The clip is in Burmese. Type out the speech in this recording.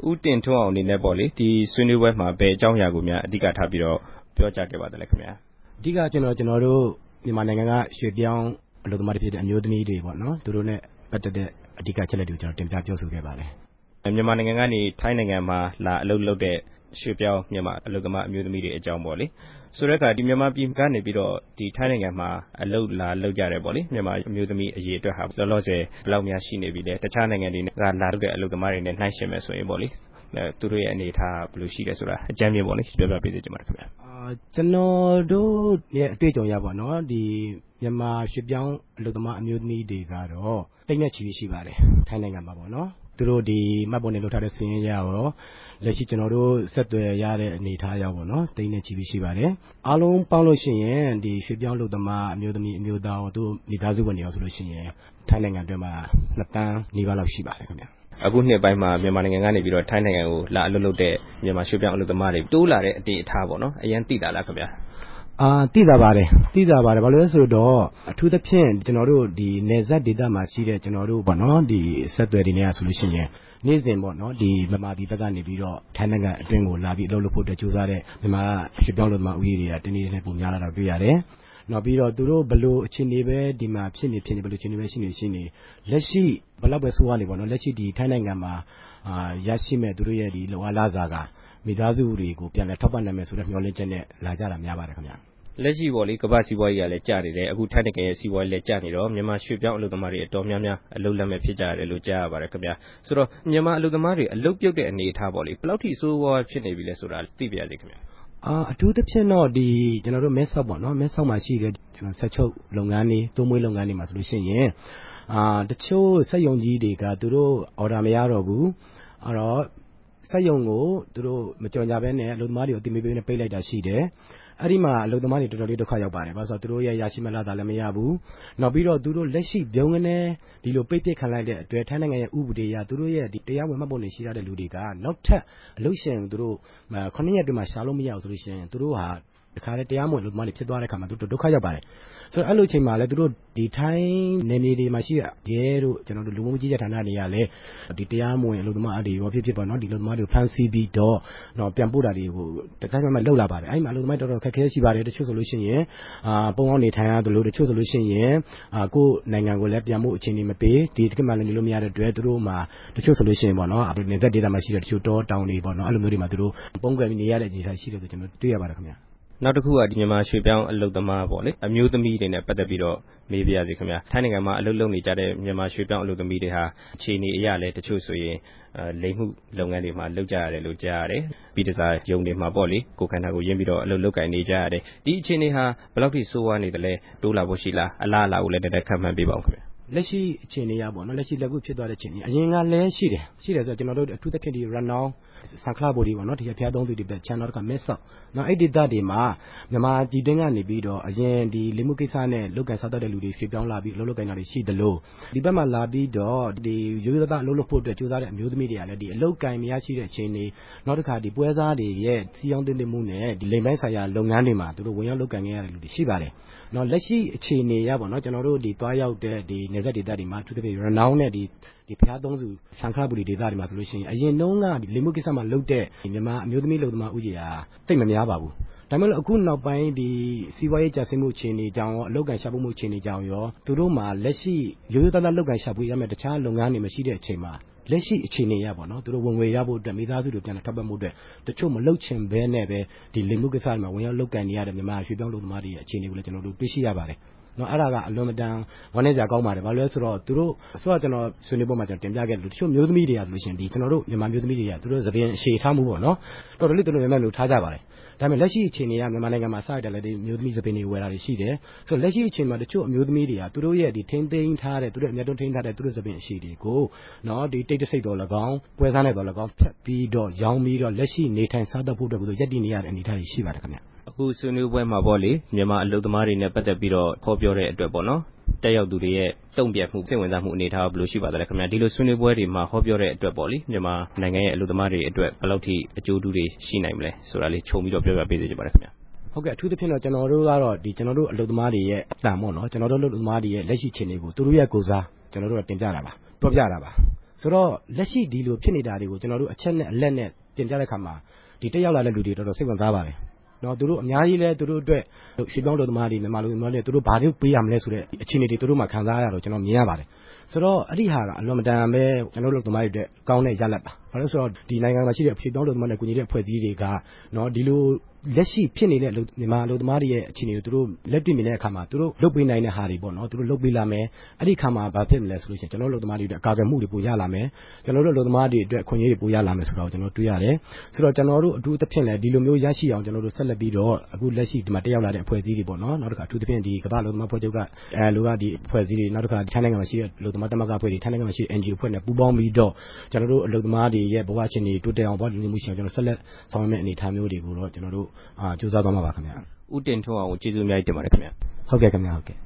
ဦးတင်ထွန်းအောင်အနေနဲ့ပေါ့လေဒီဆွေးနွေးပွဲမှာဘယ်အကြောင်းအရာကိုများအဓိကထားပြီးတော့ပြောကြားခဲ့ပါသလဲခင်ဗျာအဓိကကျွန်တော်တို့မြန်မာနိုင်ငံကရွှေပြောင်းအလုပ်သမားတွေဖြစ်တဲ့အမျိုးသမီးတွေပေါ့နော်သူတို့နဲ့ပတ်သက်တဲ့အဓိကချက်လက်တွေကိုကျွန်တော်တင်ပြပြောဆိုခဲ့ပါတယ်မြန်မာနိုင်ငံကနေထိုင်းနိုင်ငံမှာလာအလုပ်လုပ်တဲ့ရွှေပြောင်းမြန်မာအလုပ်သမားအမျိုးသမီးတွေအကြောင်းပေါ့လေဆိုတဲ့အခါဒီမြန်မာပြည်ကနေပြီးတော့ဒီထိုင်းနိုင်ငံမှာအလုပ်လာလုပ်ကြတယ်ပေါ့လေမြန်မာအမျိုးသမီးအရေးအတွက်ဟာလောလောဆယ်ဘယ်လောက်များရှိနေပြီလဲတခြားနိုင်ငံတွေကလာလုပ်တဲ့အလုပ်သမားတွေနဲ့နှိုင်းယှဉ်မယ်ဆိုရင်ပေါ့လေသူတို့ရဲ့အနေအထားဘယ်လိုရှိလဲဆိုတာအကြမ်းမြင်ပေါ့လေပြောပြပေးစေချင်ပါတယ်ခင်ဗျာကျွန်တော်တို့ရဲ့အတွေ့အကြုံရပါတော့ဒီမြန်မာရွှေပြောင်းအလုပ်သမားအမျိုးသမီးတွေကတော့တိတ်နဲ့ချီရှိပါတယ်ထိုင်းနိုင်ငံမှာပေါ့နော်သူတို့ဒီမှတ်ပုံတင်လုပ်ထားတဲ့စီးရင်ရရောလက်ရှိကျွန်တော်တို့ဆက်သွယ်ရတဲ့အနေအထားရောက်ပေါ့နော်တိတ်နဲ့ချီရှိပါတယ်အားလုံးပေါင်းလို့ရှိရင်ဒီရွှေပြောင်းအလုပ်သမားအမျိုးသမီးအမျိုးသားတို့မိသားစုဝင်တွေရောဆိုလို့ရှိရင်ထိုင်းနိုင်ငံအတွင်းမှာ2 သန်းနီးပါးလောက်ရှိပါတယ်ခင်ဗျအခုနှစ်ပိုင်းမှာမြန်မာနိုင်ငံကနေပြီးတော့ထိုင်းနိုင်ငံကိုလာအလုပ်လုပ်တဲ့မြန်မာရွှေပြောင်းအလုပ်သမားတွေတိုးလာတဲ့အနေအထားပေါ့နော်အရင်သိတာလားခင်ဗျာသိတာပါတယ်ဘာလို့လဲဆိုတော့အထူးသဖြင့်ကျွန်တော်တို့ဒီနယ်စပ်ဒေသမှာရှိတဲ့ကျွန်တော်တို့ပေါ့နော်ဒီဆက်သွယ်တွေနဲ့ဆိုလို့ရှိရင်နေ့စဉ်ပေါ့နော်ဒီမြန်မာပြည်ဘက်ကနေပြီးတော့ထိုင်းနိုင်ငံအတွင်းကိုလာပြီးအလုပ်လုပ်ဖို့ကြိုးစားတဲ့မြန်မာရွှေပြောင်းအလုပ်သမားဦးရေတွေကတနေ့နဲ့ပုံများလာတော့တွေ့ရတယ်နောက်ပြီးတော့သူတို့ဘလို့အခြေအနေပဲဒီမှာဖြစ်နေဘလို့အခြေအနေပဲရှိနေလက်ရှိဘလောက်ပဲဆိုးရနေပေါ့နော်လက်ရှိဒီထိုင်းနိုင်ငံမှာရရှိမဲ့သူတို့ရဲ့ဒီလောကလာစားကမိသားစုတွေကိုပြန်လဲထောက်ပံ့နိုင်မယ်ဆိုတဲ့မျှော်လင့်ချက်နဲ့လာကြတာများပါတယ်ခင်ဗျလက်ရှိပေါ့လေကမ္ဘာစီးပွားရေးကလည်းကျနေတယ်အခုထိုင်းနိုင်ငံရဲ့စီးပွားရေးလည်းကျနေတော့မြန်မာရွှေပြောင်းအလုပ်သမားတွေအတော်များများအလုပ်လက်မဲ့ဖြစ်ကြရတယ်လို့ကြားရပါတယ်ခင်ဗျာဆိုတော့မြန်မာအလုပ်သမားတွေအလုပ်ပြုတ်တဲ့အနေအထားပေါ့လေဘယ်လောက်ထိဆိုးဝါးဖြစ်နေပြီလဲဆိုတာသိပါရစေခင်ဗျာအထူးသဖြင့်တော့ဒီကျွန်တော်တို့မဲဆောက်ပေါ့နော်မဲဆောက်မှာရှိတဲ့ကျွန်တော်ဆက်ချုပ်လုပ်ငန်းတွေတိုးမွေးလုပ်ငန်းတွေမှာဆိုလို့ရှိရင်တချို့စက်ရုံကြီးတွေကသူတို့အော်ဒါမရတော့ဘူးအဲ့တော့စက်ရုံကိုသူတို့မကြော်ညာဘဲနဲ့အလုပ်သမားတွေကိုအတိမပေးနဲ့ပိတ်လိုက်တာရှိတယ်အဲ့ဒီမှာအလုပ်သမားတွေတော်တော်လေးဒုက္ခရောက်ပါတယ်ဘာလို့ဆိုတော့သူတို့ရဲ့ရရှိမဲ့လစာလည်းမရဘူးနောက်ပြီးတော့သူတို့လက်ရှိပြုံးကနေဒီလိုပိတ်ပစ်ခံလိုက်တဲ့အတွက်ထိုင်းနိုင်ငံရဲ့ဥပဒေအရသူတို့ရဲ့ဒီတရားဝင်မှတ်ပုံတင်ရှိရတဲ့လူတွေကနောက်ထပ်အလုပ်ရှင်သူတို့9 ရက်အတွင်းမှာရှာလို့မရဘူးဆိုလို့ရှိရင်သူတို့ဟာတခါတည်းတရားမဝင်အလုပ်သမားတွေဖြစ်သွားတဲ့အခါမှာသူတို့ဒုက္ခရောက်ပါတယ်ဆိုတော့အဲ့လိုချိန်မှာလည်းသူတို့ဒီထိုင်းနယ်မြေတွေမှာရှိရဲတို့ကျွန်တော်တို့လူမှုကြီးကြပ်ဌာနတွေကလည်းဒီတရားမဝင်အလုပ်သမားတွေရောဖြစ်ပါတော့ဒီအလုပ်သမားတွေကိုဖမ်းဆီးပြီးတော့ပြန်ပို့တာတွေကိုတခါမှလှုပ်လာပါတယ်အဲ့မှာအလုပ်သမားတော်တော်ခက်ခဲရှိပါတယ်တချို့ဆိုလို့ရှိရင်ပုံအောင်နေထိုင်ရသလိုတချို့ဆိုလို့ရှိရင်ကိုယ့်နိုင်ငံကိုလည်းပြန်ဖို့အခြေအနေမပေးဒီတစ်ခါမှလည်းနေလို့မရတဲ့အတွက်သူတို့မှာတချို့ဆိုလို့ရှိရင်ပေါ့နော်နေသက်ဒေသမှာရှိတဲ့တချို့တောတောင်တွေပေါ့နော်အဲ့လိုမျိုးတွေမှာသူတို့ပုံကွယ်ပြီးနေရတဲ့အနေအထားရှိတယ်ဆိုကျွန်တော်တွေ့ရပါတယ်ခင်ဗျာနောက်တစ်ခုကဒီမြန်မာရွှေပြောင်းအလုပ်သမားပေါ့လေအမျိုးသမီးတွေနဲ့ပတ်သက်ပြီးတော့မေးပြရစီခင်ဗျာထိုင်းနိုင်ငံမှာအလုပ်လုပ်နေကြတဲ့မြန်မာရွှေပြောင်းအလုပ်သမီးတွေဟာအခြေအနေအရလည်းတချို့ဆိုရင်လိမ်မှုလုပ်ငန်းတွေမှာလုပ်ကြရတယ်လို့ကြားရတယ်ပြီးတစားယုံတွေမှာပေါ့လေကိုခန္ဓာကိုရင်းပြီးတော့အလုပ်လုပ်ကင်နေကြရတယ်ဒီအခြေအနေဟာဘယ်လောက်ထိဆိုးဝါးနေသလဲတိုးလာဖို့ရှိလားအလားအလာကိုလည်းတက်ခတ်မှန်းပေးပါဦးခင်ဗျာလက်ရှိအခြေအနေရပေါ့နော်လက်ရှိလက်ခုဖြစ်သွားတဲ့အခြေအနေအရင်ကလည်းရှိတယ်ဆိုတော့ကျွန်တော်တို့အထူးသဖြင့်ဒီ Rundown ဆန်ခလာဘိုဒီပေါ့နော်ဒီအဖျားသုံးသူတွေပဲ channel ကမဲဆောက်နော်အဲ့ဒီဒေသတွေမှာမြန်မာပြည်တွင်းကနေပြီးတော့အရင်ဒီလိမှုကိစ္စနဲ့လုတ်ကန်စားတတ်တဲ့လူတွေရွှေ့ပြောင်းလာပြီးအလုပ်လုပ်ကိုင်တာတွေရှိသလိုဒီဘက်မှာလာပြီးတော့ဒီရိုးရိုးသားအလုပ်လုပ်ဖို့အတွက်ကြိုးစားတဲ့အမျိုးသမီးတွေကလည်းဒီအလုပ်ကိုင်မရရှိတဲ့အခြေအနေနောက်တစ်ခါဒီပွဲစားတွေရဲ့စီးအောင်တင်မှုနဲ့ဒီလိမ်ပိုင်းဆိုင်ရာလုပ်ငန်းတွေမှာသူတို့ဝင်ရောက်လုပ်ကိုင်ရတဲ့လူတွေရှိပါတယ်နော်လက်ရှိအခြေအနေရပေါ့နော်ကျွန်တော်တို့ဒီတွားရောက်တဲ့ဒီနေဆက်ဒေသတွေမှာအထူးသဖြင့် Rundown နဲ့ဒီဖျားသုံးစုဆန်ခလာဘူဒီဒေသတွေမှာဆိုလို့ရှိရင်အရင်တုန်းကဒီလိမှုကိစ္စမှာလုပ်တဲ့မြန်မာအမျိုးသမီးလုပ်သမားဥကြီးဟာတိတ်မများပါဘူးဒါပေမဲ့အခုနောက်ပိုင်းဒီစီးပွားရေးကျဆင်းမှုအခြေအနေကြောင့်ရောအလုပ်ကန်ရှာဖွေမှုအခြေအနေကြောင့်ရောသူတို့မှာလက်ရှိရိုးရိုးသားသားလုပ်ကန်ရှာဖွေရမယ့်တခြားလုပ်ငန်းတွေမရှိတဲ့အချိန်မှာလက်ရှိအခြေအနေရပေါ့နော်သူတို့ဝင်ငွေရဖို့အတွက်မိသားစုတွေပြန်ထောက်ပံ့မှုအတွက်တချို့မလုပ်ချင်ဘဲနဲ့ပဲဒီလိမှုကိစ္စတွေမှာဝင်ရောက်လုပ်ကန်နေရတဲ့မြန်မာရွှေပြောင်းလုပ်သမားတွေရဲ့အခြေအနေကိုလည်းကျွန်တော်တို့တွေ့ရှိရပါတယ်နော်အဲ့ဒါကအလွန်မတန်ဝမ်းနည်းစရာကောင်းပါတယ်ဘာလို့လဲဆိုတော့သူတို့အစောကကျွန်တော်ဆွေးနွေးပွဲမှာကျွန်တော်တင်ပြခဲ့တယ်လို့တချို့မျိုးသမီးတွေကဆိုလို့ရှိရင်ဒီကျွန်တော်တို့မြန်မာမျိုးသမီးတွေကသူတို့သပင်အရှည်ထားမှုပေါ့နော်တော်တော်လေးသူတို့မြန်မာမျိုးထားကြပါတယ်ဒါပေမဲ့လက်ရှိအခြေအနေကမြန်မာနိုင်ငံမှာစရတယ်လေဒီမျိုးသမီးသပင်တွေဝယ်တာတွေရှိတယ်ဆိုတော့လက်ရှိအခြေအနေမှာတချို့အမျိုးသမီးတွေကသူတို့ရဲ့ဒီထိန်းသိမ်းထားတဲ့သူတို့အများတုံးထိန်းထားတဲ့သူတို့သပင်အရှည်တွေကိုနော်ဒီတိတ်တဆိတ်တော်၎င်းပွဲစားနဲ့တော်၎င်းဖြတ်ပြီးတော့ရောင်းပြီးတော့လက်ရှိနေထိုင်စားသက်ဖို့အတွက်ကိုရက်တည်နေရတဲ့အနေအထားတွေရှိပါတယ်ခင်ဗျအခုဆွေးနွေးပွဲမှာပေါ့လေမြန်မာအလုပ်သမားတွေနဲ့ပတ်သက်ပြီးတော့ဟောပြောတဲ့အတွက်ပေါ့နော်တက်ရောက်သူတွေရဲ့တုံ့ပြန်မှုစိတ်ဝင်စားမှုအနေအထားဘယ်လိုရှိပါသလဲခင်ဗျာဒီလိုဆွေးနွေးပွဲတွေမှာဟောပြောတဲ့အတွက်ပေါ့လေမြန်မာနိုင်ငံရဲ့အလုပ်သမားတွေအတွက်ဘယ်လောက်ထိအကျိုးတူးတွေရှိနိုင်မလဲဆိုတာလေးခြုံပြီးတော့ပြောပြပေးစေချင်ပါတယ်ခင်ဗျာဟုတ်ကဲ့အထူးသဖြင့်တော့ကျွန်တော်တို့ကတော့ဒီကျွန်တော်တို့အလုပ်သမားတွေရဲ့အတန်ပေါ့နော်ကျွန်တော်တို့အလုပ်သမားတွေရဲ့လက်ရှိအခြေအနေကိုသူတို့ရဲ့ကိုယ်စားကျွန်တော်တို့ကတင်ပြတာပါပြောပြတာပါဆိုတော့လက်ရှိဒီလိုဖြစ်နေတာတွေကိုကျွန်တော်တို့အချက်နဲ့အလက်နဲ့တင်ပြတဲ့အခါမှာဒီတက်ရောက်လာတဲ့လူတွေတော်တော်စိတ်ဝင်စားပါတယ်နော်သူတို့အများကြီးလဲသူတို့အတွက်ရွှေပြောင်းလူသမားတွေမြန်မာလူသမားတွေသူတို့ဘာလို့ပေးရမလဲဆိုတဲ့အခြေအနေတွေသူတို့မှခံစားရတော့ကျွန်တော်မြင်ရပါတယ်ဆိုတော့အဲ့ဒီဟာကအလွန်မတန်ပဲကျွန်တော်တို့လူသမားတွေအတွက်ကောင်းတဲ့ရလဒ်ပါဘာလို့ဆိုတော့ဒီနိုင်ငံမှာရှိတဲ့ရွှေပြောင်းလူသမားတွေကူညီတဲ့အဖွဲ့အစည်းတွေကနော်ဒီလိုလက်ရှိဖြစ်နေတဲ့မြန်မာလူသမားတွေရဲ့အခြေအနေကိုသူတို့လက်တွေ့မြင်တဲ့အခါမှာသူတို့လုပ်ပေးနိုင်တဲ့ဟာတွေပေါ့နော်သူတို့လုပ်ပေးလာမယ်အဲ့ဒီအခါမှာဘာဖြစ်မလဲဆိုလို့ရှိရင်ကျွန်တော်တို့လူသမားတွေအတွက်အကာအကွယ်မှုတွေပိုရလာမယ်ကျွန်တော်တို့လူသမားတွေအတွက်အခွင့်အရေးတွေပိုရလာမယ်ဆိုတော့ကျွန်တော်တွေ့ရတယ်ဆိုတော့ကျွန်တော်တို့အထူးသဖြင့်လည်းဒီလိုမျိုးရရှိအောင်ကျွန်တော်တို့ဆက်လက်ပြီးတော့အခုလက်ရှိဒီမှာတက်ရောက်လာတဲ့အဖွဲ့အစည်းတွေပေါ့နော်နောက်တစ်ခါအထူးသဖြင့်ဒီကမ္ဘာလူသမားဖွဲ့ချုပ်ကလူကဒီအဖွဲ့အစည်းတွေနောက်တစ်ခါထိုင်းနိုင်ငံမှာရှိတဲ့လူသမားသမဂ္ဂအဖွဲ့တွေထိုင်းနိုင်ငံမှာရှိတဲ့ NGO အဖွဲ့နဲ့ပူးပေါင်းပြီးတော့ကျွန်တော်တို့အလုပ်သမားတွေရဲ့ဘဝရှင်တွေတိုးတက်အောင်ဘဝလူမှုရှင်ကျွန်တော်ဆက်လက်ဆောင်ရွက်မယ့်အနေအထားမျိုးတွေကိုတော့ကျွန်တော်တို့စူးစမ်းသွားမှာပါခင်ဗျာဦးတင်ထွန်းအောင်ကျေးဇူးအများကြီးတင်ပါတယ်ခင်ဗျာဟုတ်ကဲ့ခင်ဗျာဟုတ်ကဲ့